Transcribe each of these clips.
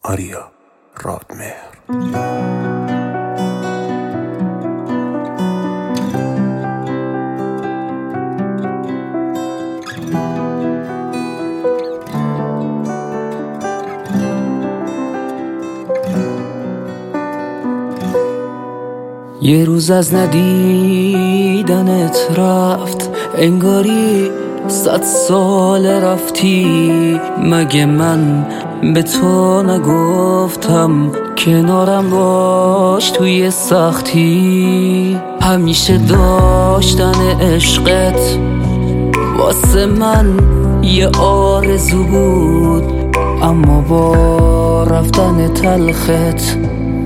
آریا رادمهر. یه روز از ندیدنت رفت، انگاری 100 سال رفتی. مگه من به تو نگفتم کنارم باش توی سختی؟ همیشه داشتن عشقت واسه من یه آرزو بود، اما با رفتن تلخت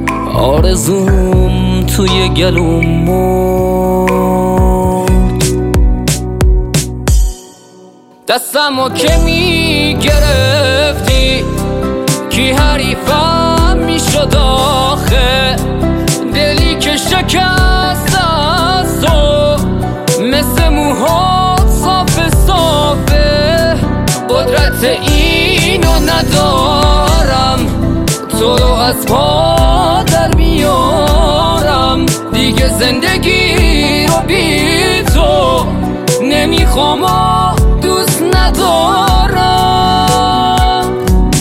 آرزوم توی گلوم مرد. دستمو که میگرفتی کی حریفم میشد آخه؟ دلی که شکست از تو مثل موهات صافه صافه. قدرت اینو ندارم تو رو از پا در بیارم، دیگه زندگی رو بی تو نمیخوام و دوست ندارم.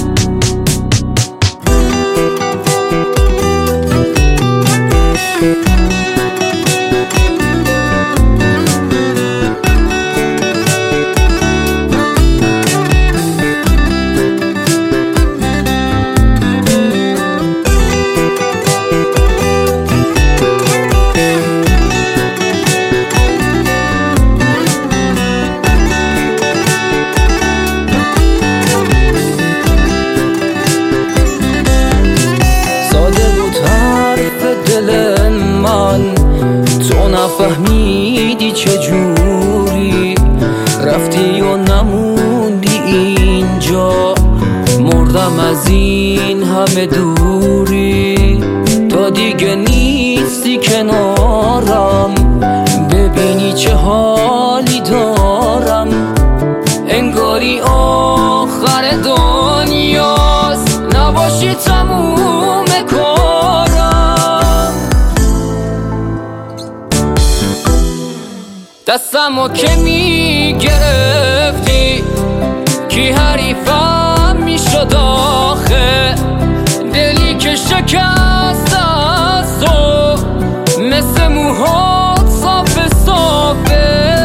تو نفهمیدی چجوری رفتی و نموندی اینجا، مردم از این همه دوری. تا دیگه نیستی کنارم، ببینی چه حالی دارم. انگاری آخر دنیاست، نباشی تموم کارم. دستمو که